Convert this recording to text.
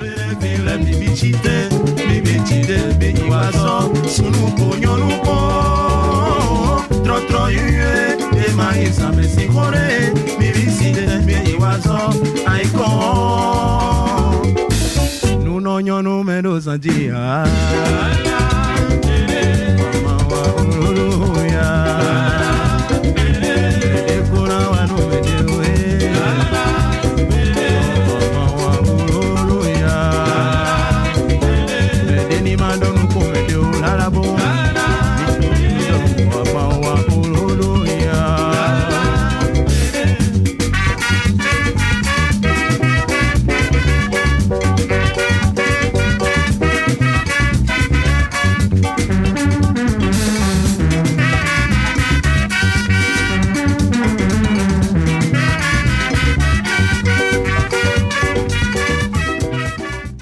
Vile bibichite Bini wazo Sunu ponyo nuko Tro yue E maisa mesi kore Bibisite Bini wazo Aiko Nuno nyonu meno sanjia